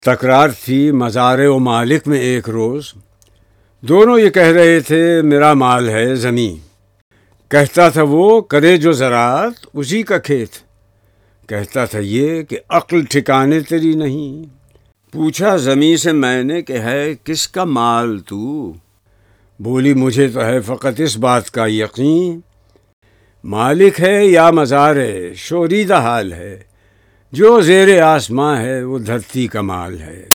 तकरार थी मज़ार व मालिक में एक रोज़। दोनों ये कह रहे थे मेरा माल है ज़मीं। कहता था वो करे जो ज़राअत उसी का खेत। कहता था ये कि अक्ल ठिकाने तेरी नहीं। पूछा ज़मीं से मैंने कि है किसका माल तू। बोली मुझे तो है फ़कत इस बात का यकीन, मालिक है या मज़ारे शोरीदा हाल है। जो ज़ेरे आसमां है वो धरती का माल है।